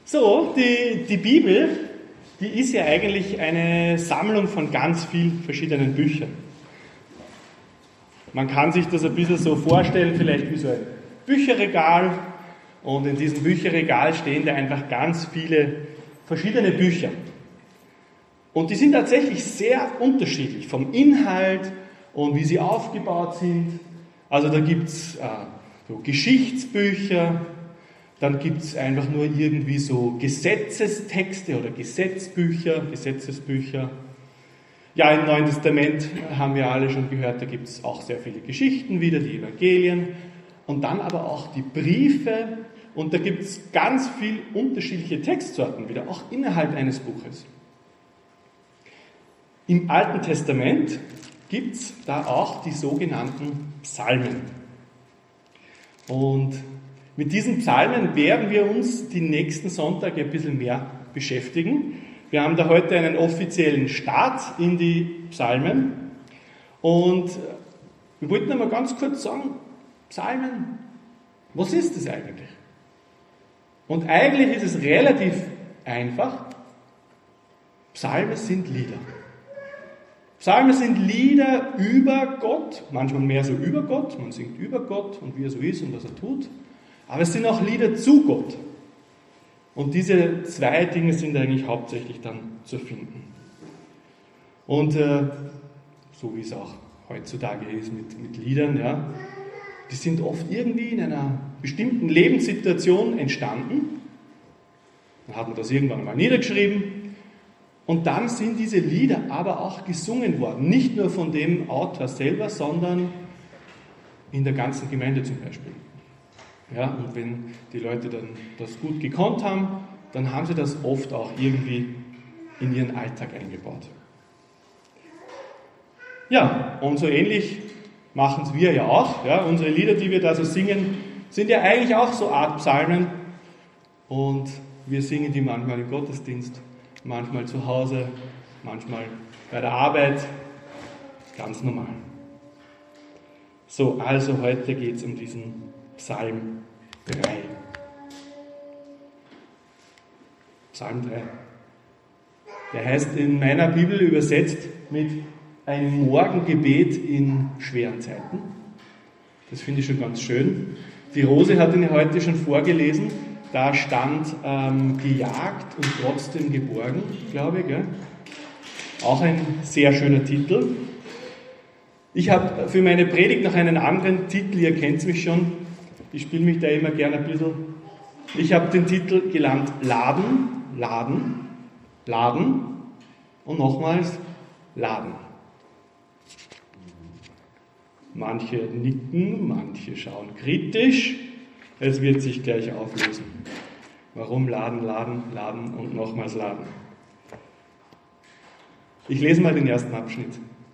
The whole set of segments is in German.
So, die Bibel, die ist ja eigentlich eine Sammlung von ganz vielen verschiedenen Büchern. Man kann sich das ein bisschen so vorstellen, vielleicht wie so ein Bücherregal. Und in diesem Bücherregal stehen da einfach ganz viele verschiedene Bücher. Und die sind tatsächlich sehr unterschiedlich vom Inhalt und wie sie aufgebaut sind. Also da gibt es so Geschichtsbücher, dann gibt es einfach nur irgendwie so Gesetzestexte oder Gesetzesbücher. Ja, im Neuen Testament haben wir alle schon gehört, da gibt es auch sehr viele Geschichten wieder, die Evangelien und dann aber auch die Briefe und da gibt es ganz viele unterschiedliche Textsorten wieder, auch innerhalb eines Buches. Im Alten Testament gibt es da auch die sogenannten Psalmen. Und mit diesen Psalmen werden wir uns die nächsten Sonntage ein bisschen mehr beschäftigen. Wir haben da heute einen offiziellen Start in die Psalmen. Und wir wollten einmal ganz kurz sagen, Psalmen, was ist das eigentlich? Und eigentlich ist es relativ einfach. Psalmen sind Lieder. Psalmen sind Lieder über Gott, manchmal mehr so über Gott, man singt über Gott und wie er so ist und was er tut. Aber es sind auch Lieder zu Gott. Und diese zwei Dinge sind eigentlich hauptsächlich dann zu finden. Und so wie es auch heutzutage ist mit Liedern, ja, die sind oft irgendwie in einer bestimmten Lebenssituation entstanden. Dann hat man das irgendwann mal niedergeschrieben. Und dann sind diese Lieder aber auch gesungen worden. Nicht nur von dem Autor selber, sondern in der ganzen Gemeinde zum Beispiel. Ja, und wenn die Leute dann das gut gekonnt haben, dann haben sie das oft auch irgendwie in ihren Alltag eingebaut. Ja, und so ähnlich machen es wir ja auch. Ja, unsere Lieder, die wir da so singen, sind ja eigentlich auch so Art Psalmen. Und wir singen die manchmal im Gottesdienst, manchmal zu Hause, manchmal bei der Arbeit. Ganz normal. So, also heute geht es um diesen Psalm 3. Psalm 3. Der heißt in meiner Bibel übersetzt mit ein Morgengebet in schweren Zeiten. Das finde ich schon ganz schön. Die Rose hat ihn heute schon vorgelesen. Da stand gejagt und trotzdem geborgen, glaube ich. Gell? Auch ein sehr schöner Titel. Ich habe für meine Predigt noch einen anderen Titel, ihr kennt mich schon. Ich spiele mich da immer gerne ein bisschen. Ich habe den Titel genannt Laden, Laden, Laden und nochmals Laden. Manche nicken, manche schauen kritisch. Es wird sich gleich auflösen. Warum Laden, Laden, Laden und nochmals Laden? Ich lese mal den ersten Abschnitt.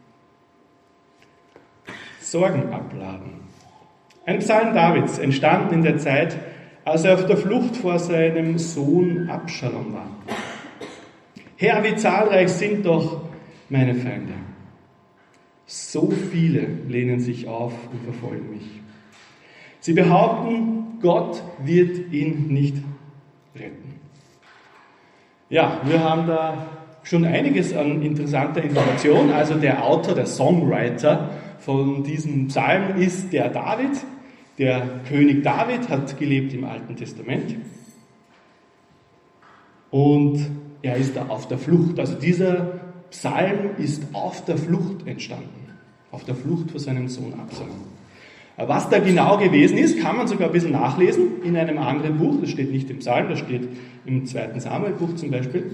Sorgen abladen. Ein Psalm Davids, entstanden in der Zeit, als er auf der Flucht vor seinem Sohn Abschalom war. Herr, wie zahlreich sind doch meine Feinde. So viele lehnen sich auf und verfolgen mich. Sie behaupten, Gott wird ihn nicht retten. Ja, wir haben da schon einiges an interessanter Information. Also der Autor, der Songwriter von diesem Psalm ist der David. Der König David hat gelebt im Alten Testament. Und er ist da auf der Flucht. Also dieser Psalm ist auf der Flucht entstanden. Auf der Flucht vor seinem Sohn Absalom. Was da genau gewesen ist, kann man sogar ein bisschen nachlesen in einem anderen Buch. Das steht nicht im Psalm, das steht im 2. Samuel-Buch zum Beispiel.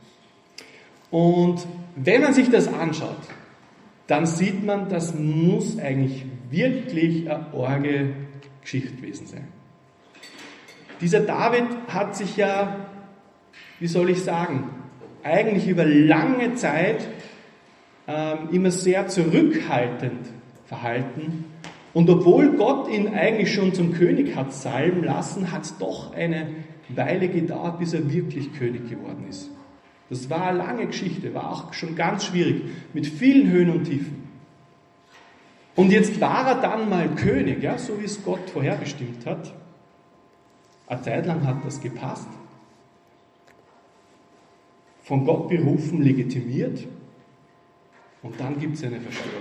Und wenn man sich das anschaut, dann sieht man, das muss eigentlich wirklich eine arge Geschichte gewesen sein. Dieser David hat sich ja, wie soll ich sagen, eigentlich über lange Zeit immer sehr zurückhaltend verhalten. Und obwohl Gott ihn eigentlich schon zum König hat salben lassen, hat es doch eine Weile gedauert, bis er wirklich König geworden ist. Das war eine lange Geschichte, war auch schon ganz schwierig, mit vielen Höhen und Tiefen. Und jetzt war er dann mal König, ja, so wie es Gott vorherbestimmt hat. Eine Zeit lang hat das gepasst. von Gott berufen, legitimiert und dann gibt es eine Verschwörung.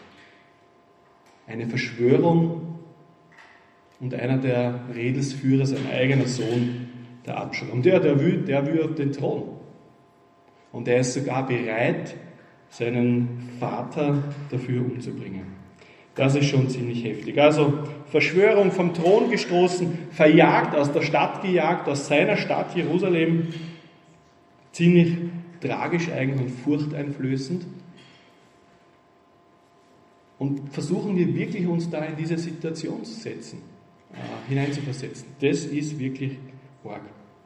Eine Verschwörung und einer der Redelsführer, sein eigener Sohn, der Absalom. Der will auf den Thron. Und er ist sogar bereit, seinen Vater dafür umzubringen. Das ist schon ziemlich heftig. Also Verschwörung, vom Thron gestoßen, verjagt, aus der Stadt gejagt, aus seiner Stadt Jerusalem. Ziemlich tragisch eigentlich und furchteinflößend. Und versuchen wir wirklich uns da in diese Situation zu setzen, hineinzuversetzen. Das ist wirklich arg.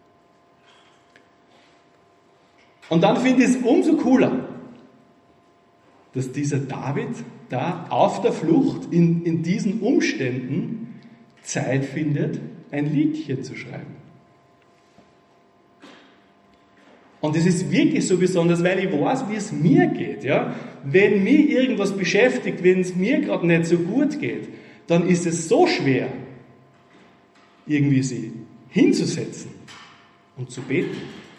Und dann finde ich es umso cooler, dass dieser David da auf der Flucht in diesen Umständen Zeit findet, ein Liedchen zu schreiben. Und es ist wirklich so besonders, weil ich weiß, wie es mir geht. Ja? Wenn mich irgendwas beschäftigt, wenn es mir gerade nicht so gut geht, dann ist es so schwer, irgendwie sie hinzusetzen und zu beten.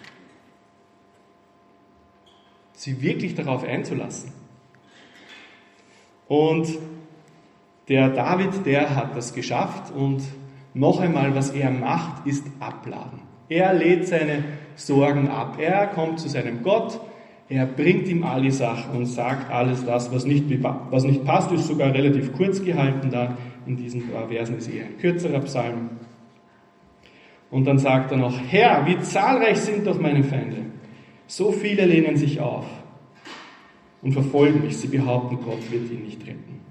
Sie wirklich darauf einzulassen. Und der David, der hat das geschafft und noch einmal, was er macht, ist abladen. Er lädt seine Sorgen ab. Er kommt zu seinem Gott, er bringt ihm alle Sachen und sagt alles das, was nicht passt, ist sogar relativ kurz gehalten da. In diesen paar Versen ist eher ein kürzerer Psalm. Und dann sagt er noch, Herr, wie zahlreich sind doch meine Feinde. So viele lehnen sich auf und verfolgen mich. Sie behaupten, Gott wird ihn nicht retten.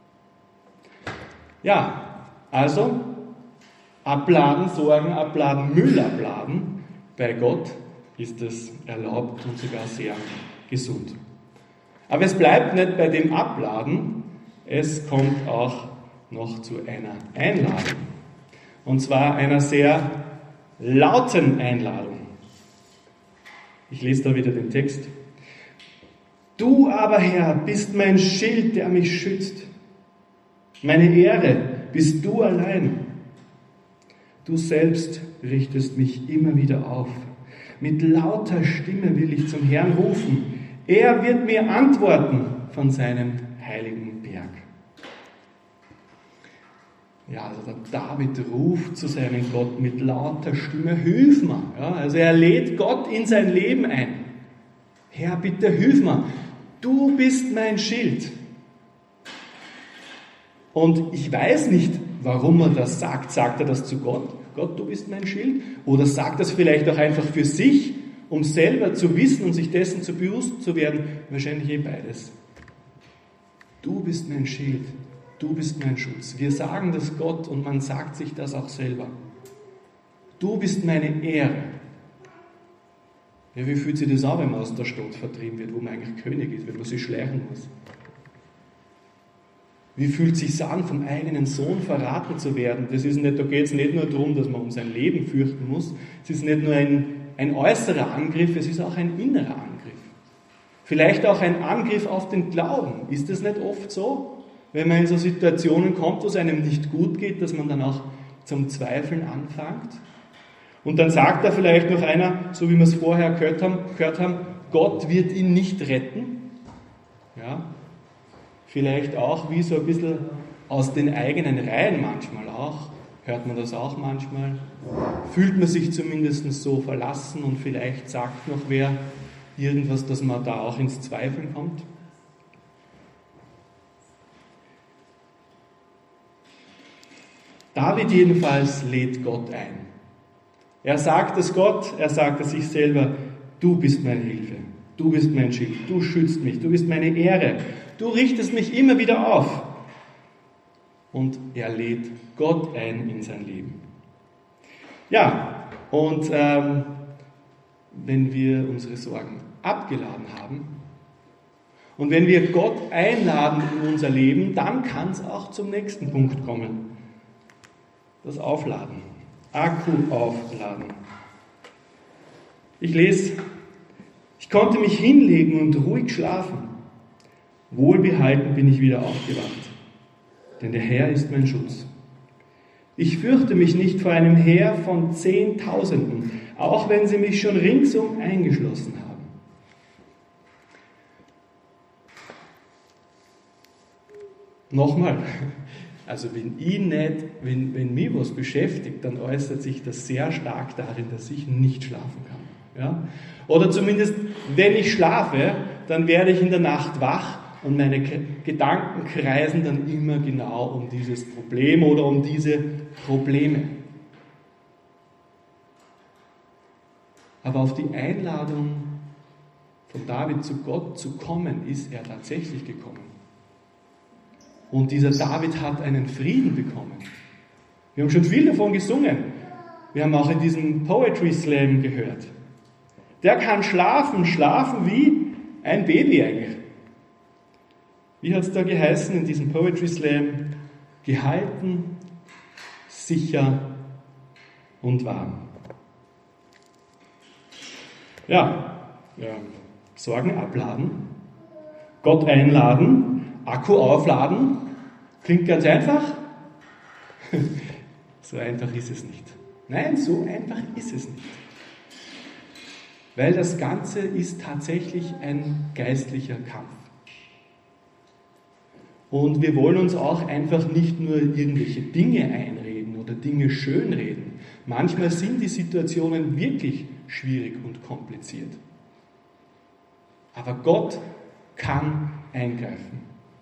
Ja, also abladen, Sorgen abladen, Müll abladen. Bei Gott ist es erlaubt und sogar sehr gesund. Aber es bleibt nicht bei dem Abladen, es kommt auch noch zu einer Einladung. Und zwar einer sehr lauten Einladung. Ich lese da wieder den Text. Du aber, Herr, bist mein Schild, der mich schützt. Meine Ehre bist du allein. Du selbst richtest mich immer wieder auf. Mit lauter Stimme will ich zum Herrn rufen. Er wird mir antworten von seinem heiligen Berg. Ja, also der David ruft zu seinem Gott mit lauter Stimme, hilf mir. Ja, also er lädt Gott in sein Leben ein. Herr, bitte hilf mir. Du bist mein Schild. Und ich weiß nicht, warum er das sagt. Sagt er das zu Gott? Gott, du bist mein Schild? Oder sagt das vielleicht auch einfach für sich, um selber zu wissen und sich dessen zu bewusst zu werden? Wahrscheinlich beides. Du bist mein Schild. Du bist mein Schutz. Wir sagen das Gott und man sagt sich das auch selber. Du bist meine Ehre. Ja, wie fühlt sich das auch, wenn man aus der Stadt vertrieben wird, wo man eigentlich König ist, wenn man sich schleichen muss? Wie fühlt es sich an, vom eigenen Sohn verraten zu werden? Da geht es nicht nur darum, dass man um sein Leben fürchten muss. Es ist nicht nur ein äußerer Angriff, es ist auch ein innerer Angriff. Vielleicht auch ein Angriff auf den Glauben. Ist das nicht oft so? Wenn man in so Situationen kommt, wo es einem nicht gut geht, dass man dann auch zum Zweifeln anfängt? Und dann sagt da vielleicht noch einer, so wie wir es vorher gehört haben, Gott wird ihn nicht retten. Ja, vielleicht auch wie so ein bisschen aus den eigenen Reihen manchmal auch, hört man das auch manchmal, fühlt man sich zumindest so verlassen und vielleicht sagt noch wer irgendwas, dass man da auch ins Zweifeln kommt. David jedenfalls lädt Gott ein. Er sagt es Gott, er sagt es sich selber, du bist meine Hilfe, du bist mein Schild, du schützt mich, du bist meine Ehre, du richtest mich immer wieder auf. Und er lädt Gott ein in sein Leben. Ja, und wenn wir unsere Sorgen abgeladen haben und wenn wir Gott einladen in unser Leben, dann kann es auch zum nächsten Punkt kommen. Das Aufladen. Akku aufladen. Ich lese, ich konnte mich hinlegen und ruhig schlafen. Wohlbehalten bin ich wieder aufgewacht, denn der Herr ist mein Schutz. Ich fürchte mich nicht vor einem Heer von Zehntausenden, auch wenn sie mich schon ringsum eingeschlossen haben. Nochmal, also wenn mich was beschäftigt, dann äußert sich das sehr stark darin, dass ich nicht schlafen kann. Ja? Oder zumindest, wenn ich schlafe, dann werde ich in der Nacht wach und meine Gedanken kreisen dann immer genau um dieses Problem oder um diese Probleme. Aber auf die Einladung von David zu Gott zu kommen, ist er tatsächlich gekommen. Und dieser David hat einen Frieden bekommen. Wir haben schon viel davon gesungen. Wir haben auch in diesem Poetry Slam gehört. Der kann schlafen wie ein Baby eigentlich. Wie hat es da geheißen in diesem Poetry Slam? Gehalten, sicher und warm. Ja, Sorgen abladen, Gott einladen, Akku aufladen. Klingt ganz einfach. So einfach ist es nicht. Nein, so einfach ist es nicht. Weil das Ganze ist tatsächlich ein geistlicher Kampf. Und wir wollen uns auch einfach nicht nur irgendwelche Dinge einreden oder Dinge schönreden. Manchmal sind die Situationen wirklich schwierig und kompliziert. Aber Gott kann eingreifen.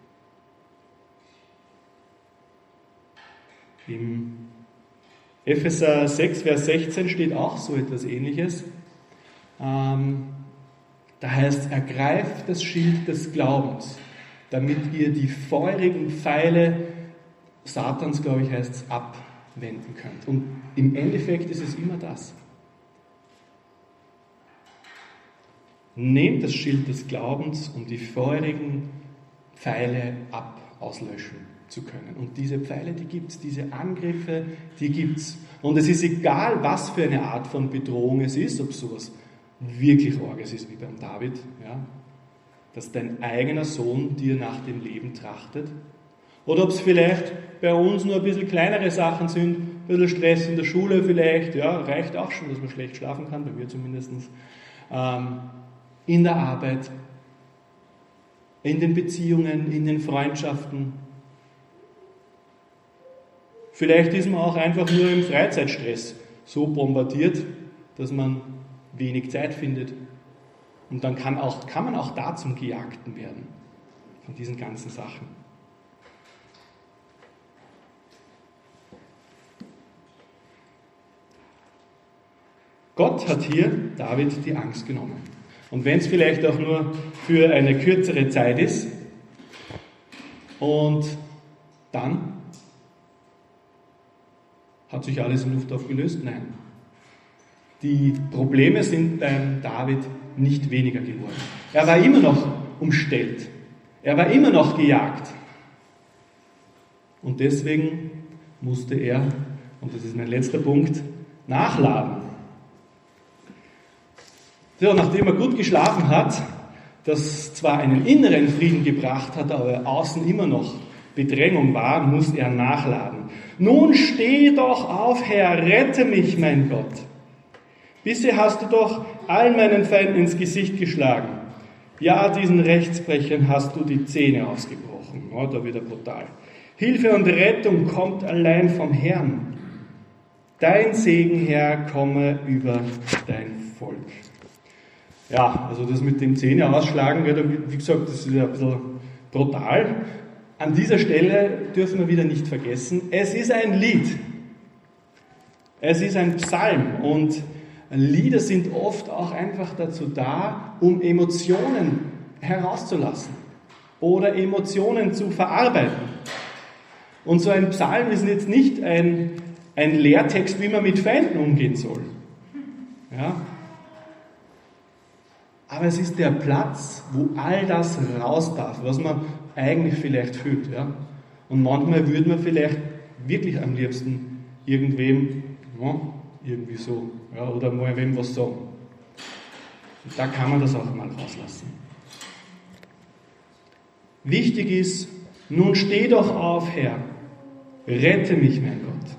Im Epheser 6, Vers 16 steht auch so etwas Ähnliches. Da heißt, ergreift das Schild des Glaubens, damit ihr die feurigen Pfeile Satans, glaube ich, heißt es, abwenden könnt. Und im Endeffekt ist es immer das. Nehmt das Schild des Glaubens, um die feurigen Pfeile auslöschen zu können. Und diese Pfeile, die gibt es, diese Angriffe, die gibt es. Und es ist egal, was für eine Art von Bedrohung es ist, ob es sowas wirklich Orges ist wie beim David, ja, dass dein eigener Sohn dir nach dem Leben trachtet, oder ob es vielleicht bei uns nur ein bisschen kleinere Sachen sind, ein bisschen Stress in der Schule vielleicht, ja, reicht auch schon, dass man schlecht schlafen kann, bei mir zumindest, in der Arbeit, in den Beziehungen, in den Freundschaften. Vielleicht ist man auch einfach nur im Freizeitstress so bombardiert, dass man wenig Zeit findet. Und dann kann man auch da zum Gejagten werden, von diesen ganzen Sachen. Gott hat hier David die Angst genommen. Und wenn es vielleicht auch nur für eine kürzere Zeit ist, und dann hat sich alles in Luft aufgelöst? Nein. Die Probleme sind beim David nicht weniger geworden. Er war immer noch umstellt. Er war immer noch gejagt. Und deswegen musste er, und das ist mein letzter Punkt, nachladen. So, nachdem er gut geschlafen hat, das zwar einen inneren Frieden gebracht hat, aber außen immer noch Bedrängung war, muss er nachladen. Nun steh doch auf, Herr, rette mich, mein Gott. Bisher hast du doch allen meinen Feinden ins Gesicht geschlagen. Ja, diesen Rechtsbrechern hast du die Zähne ausgebrochen. Oh, da wird er brutal. Hilfe und Rettung kommt allein vom Herrn. Dein Segen, Herr, komme über dein Volk. Ja, also das mit dem Zähne ausschlagen, wie gesagt, das ist ja ein bisschen brutal. An dieser Stelle dürfen wir wieder nicht vergessen, es ist ein Lied. Es ist ein Psalm und Lieder sind oft auch einfach dazu da, um Emotionen herauszulassen oder Emotionen zu verarbeiten. Und so ein Psalm ist jetzt nicht ein Lehrtext, wie man mit Feinden umgehen soll. Ja? Aber es ist der Platz, wo all das raus darf, was man eigentlich vielleicht fühlt. Ja? Und manchmal würde man vielleicht wirklich am liebsten irgendwem, ja, irgendwie so, ja, oder mal wem was sagen. Und da kann man das auch mal rauslassen. Wichtig ist, nun steh doch auf, Herr, rette mich, mein Gott.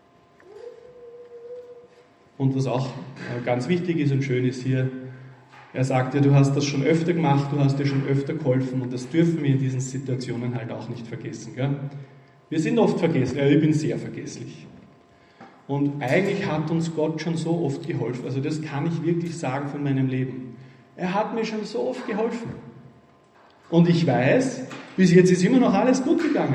Und was auch ganz wichtig ist und schön ist hier, Er sagt dir, du hast das schon öfter gemacht, du hast dir schon öfter geholfen und das dürfen wir in diesen Situationen halt auch nicht vergessen. Gell? Wir sind oft vergessen, ja, ich bin sehr vergesslich. Und eigentlich hat uns Gott schon so oft geholfen, also das kann ich wirklich sagen von meinem Leben. Er hat mir schon so oft geholfen. Und ich weiß, bis jetzt ist immer noch alles gut gegangen.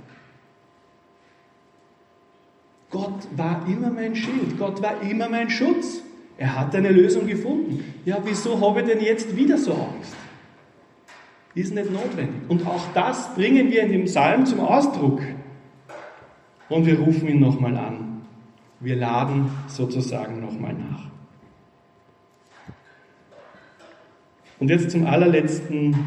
Gott war immer mein Schild, Gott war immer mein Schutz. Er hat eine Lösung gefunden. Ja, wieso habe ich denn jetzt wieder so Angst? Ist nicht notwendig. Und auch das bringen wir in dem Psalm zum Ausdruck. Und wir rufen ihn nochmal an. Wir laden sozusagen nochmal nach. Und jetzt zum allerletzten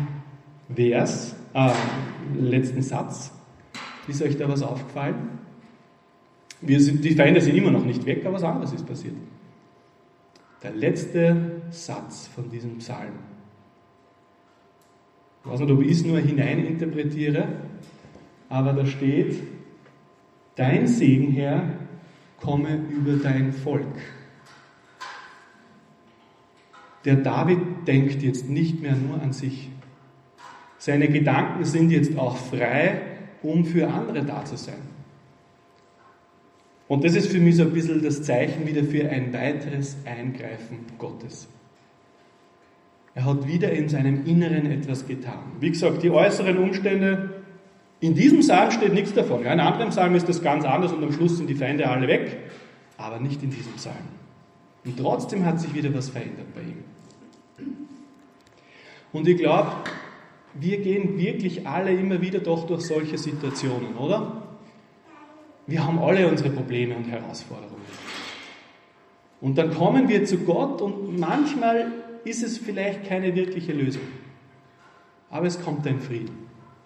letzten Satz. Ist euch da was aufgefallen? Die Feinde sind immer noch nicht weg, aber was anderes ist passiert. Der letzte Satz von diesem Psalm. Ich weiß nicht, ob ich es nur hineininterpretiere, aber da steht, dein Segen, Herr, komme über dein Volk. Der David denkt jetzt nicht mehr nur an sich. Seine Gedanken sind jetzt auch frei, um für andere da zu sein. Und das ist für mich so ein bisschen das Zeichen wieder für ein weiteres Eingreifen Gottes. Er hat wieder in seinem Inneren etwas getan. Wie gesagt, die äußeren Umstände, in diesem Psalm steht nichts davon. Ja, in anderen Psalmen ist das ganz anders und am Schluss sind die Feinde alle weg, aber nicht in diesem Psalm. Und trotzdem hat sich wieder was verändert bei ihm. Und ich glaube, wir gehen wirklich alle immer wieder doch durch solche Situationen, oder? Wir haben alle unsere Probleme und Herausforderungen. Und dann kommen wir zu Gott und manchmal ist es vielleicht keine wirkliche Lösung. Aber es kommt ein Frieden.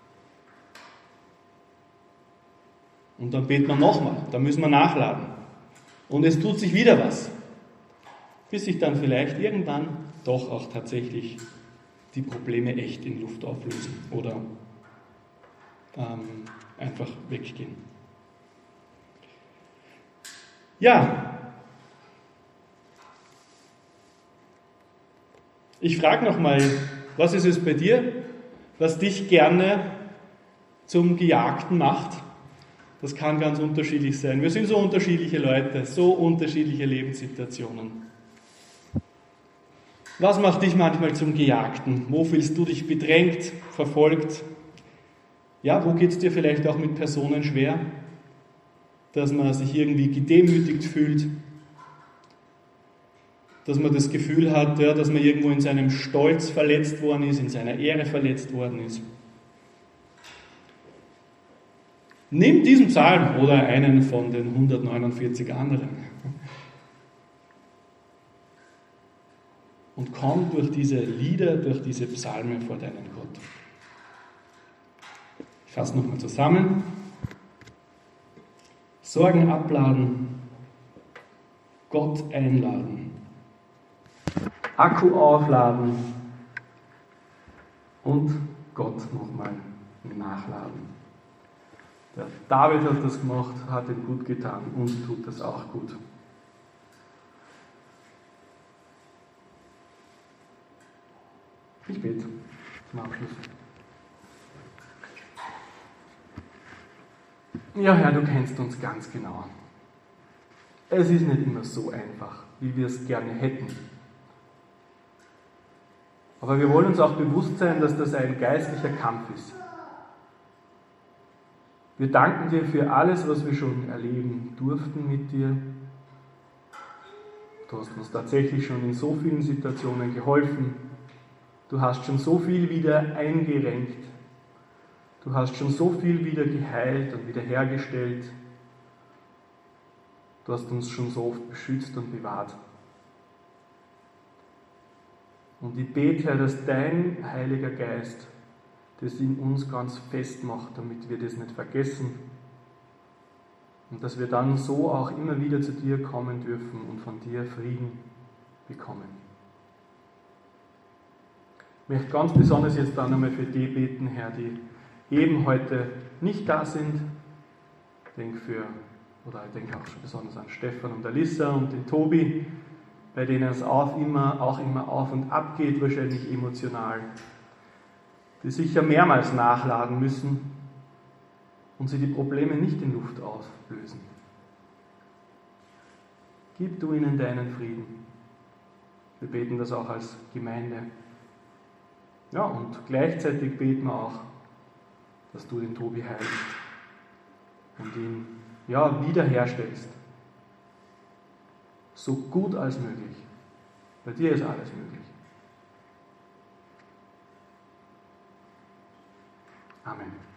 Und dann beten wir nochmal, dann müssen wir nachladen. Und es tut sich wieder was. Bis sich dann vielleicht irgendwann doch auch tatsächlich die Probleme echt in Luft auflösen oder einfach weggehen. Ja, ich frage nochmal, was ist es bei dir, was dich gerne zum Gejagten macht? Das kann ganz unterschiedlich sein. Wir sind so unterschiedliche Leute, so unterschiedliche Lebenssituationen. Was macht dich manchmal zum Gejagten? Wo fühlst du dich bedrängt, verfolgt? Ja, wo geht es dir vielleicht auch mit Personen schwer? Dass man sich irgendwie gedemütigt fühlt, dass man das Gefühl hat, ja, dass man irgendwo in seinem Stolz verletzt worden ist, in seiner Ehre verletzt worden ist. Nimm diesen Psalm oder einen von den 149 anderen und komm durch diese Lieder, durch diese Psalme vor deinen Gott. Ich fasse nochmal zusammen. Sorgen abladen, Gott einladen, Akku aufladen und Gott nochmal nachladen. Der David hat das gemacht, hat ihm gut getan und tut das auch gut. Ich bete zum Abschluss. Ja, Herr, du kennst uns ganz genau. Es ist nicht immer so einfach, wie wir es gerne hätten. Aber wir wollen uns auch bewusst sein, dass das ein geistlicher Kampf ist. Wir danken dir für alles, was wir schon erleben durften mit dir. Du hast uns tatsächlich schon in so vielen Situationen geholfen. Du hast schon so viel wieder eingerenkt. Du hast schon so viel wieder geheilt und wiederhergestellt. Du hast uns schon so oft beschützt und bewahrt. Und ich bete, Herr, dass dein Heiliger Geist das in uns ganz fest macht, damit wir das nicht vergessen. Und dass wir dann so auch immer wieder zu dir kommen dürfen und von dir Frieden bekommen. Ich möchte ganz besonders jetzt dann einmal für die beten, Herr, die eben heute nicht da sind. Ich denke auch schon besonders an Stefan und Alissa und den Tobi, bei denen es auch immer auf und ab geht, wahrscheinlich emotional, die sicher mehrmals nachladen müssen und sie die Probleme nicht in Luft auflösen. Gib du ihnen deinen Frieden. Wir beten das auch als Gemeinde. Ja, und gleichzeitig beten wir auch, dass du den Tobi heilst und ihn wiederherstellst. So gut als möglich. Bei dir ist alles möglich. Amen.